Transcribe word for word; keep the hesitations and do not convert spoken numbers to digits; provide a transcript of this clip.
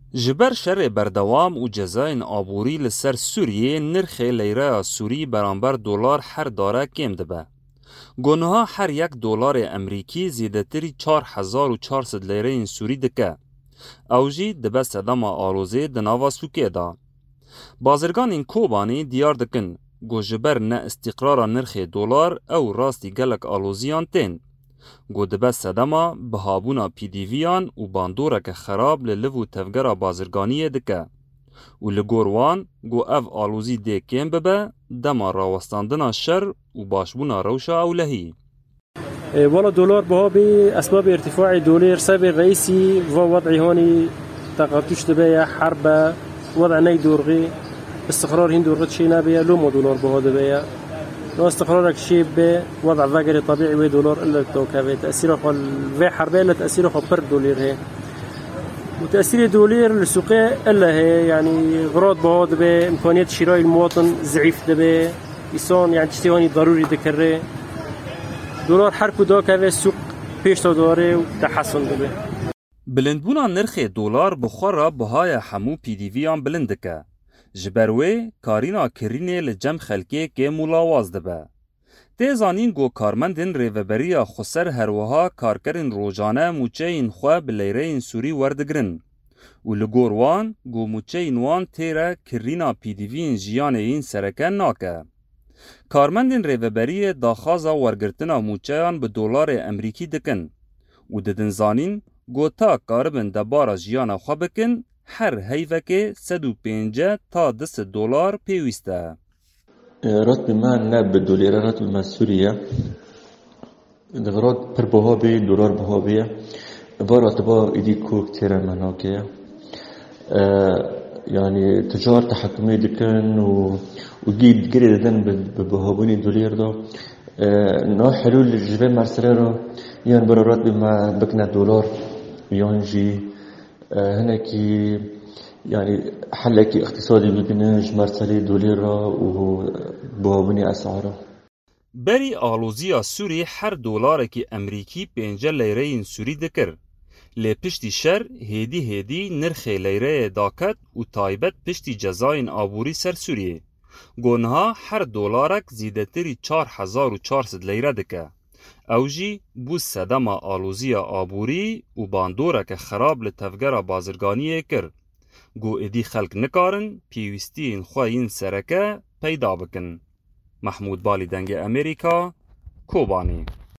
جبر شر بردوام و جزاین آبوری لسر سوریه نرخ لیره سوری برانبر دلار هر داره کم دبه. گناه هر یک دلار امریکی زیده تری چار هزار و چهارصد لیره این سوری دکه. اوجی دبه صدام آلوزه دناوا سوکه دا. بازرگان این کوبانی دیار دکن گو جبر نه استقرار نرخ دلار او راستی گلک آلوزیان تین. گو دبه صدما بهابونا پی دی ویان و باندورک خراب للو تفگر بازرگانی دکه. و لگوروان گو اف آلوزی ده کم ببه دما راوستاندنا شر و باشبونا روشا اولهی. والله دولار بها بأسباب ارتفاع دولار سبب رئيسي ووضع هوني تقاطش دبيا حرب وضع ني دورغي استقرار هين دورغت شي نابيا لومو دولار بها دبيا لو استقرارك شي بوضع فاقري طبيعي وي دولار الا التوكافي تأثيره خل في حربية الا تأثيره خل بر دولار هي وتأثير دولار للسوقية الا هي يعني غراض بها دبيا امكانية شراء المواطن ضعيف دبيا يصون يعني تشتيواني ضروري ذكره دولار هر کدا که سوق پیش تا داره و تحسن داره. بلندبونا نرخ دلار بخورا بهای همو پی دی ویان بلند که. جبروی کارینا کرینه لجم خلکه که ملاواز دبه. تیزانین گو کارمندن ریوبریا خسر هروها کارکرین روزانه موچه این خواه بلیره این سوری وردگرن. و لگوروان گو موچه این وان تیره کرینا پی دی وین جیان این سرکن ناکه. کارمندین ریوبری داخازا ورگرتنا موچهان به دلار امریکی دکن و ددن زانین گوتا کاربن دبارا جیانا خواه بکن هر هیوکه صد و پنجاه تا دست دلار پیوسته. راتب ما نب دولار راتب ما سوریه دغرات پر بها بی دلار بها بی باراتبا ایدی کوک تیره مناکه يعني تجار تحكمي دكان و وجيد جري ددن ببهابوني دولار ده نوع حلول الجبال مرسلة يعني برارات بما بكنا دولار يانجي هنا كي يعني حلكي اقتصادي ببناج مرسلة دولار وبهابوني أسعاره بری آلوزیا سوری هر دلار که امریکی پنجاه لیره این سوری دکر. لی پشتی شر هیدی هیدی نرخ لیره داکت و تایبت پشتی جزاین آبوری سر سوریه. گونها هر دلارک زیده تری چار هزار و چهارصد لیره دکه. اوجی بو صدما آلوزیا آبوری و باندورک خراب لتفگر بازرگانیه کر. گو ادی خلق نکارن پیوستین خواهین سرکه پیدا بکن. محمود بالی دنگ امریکا کوبانی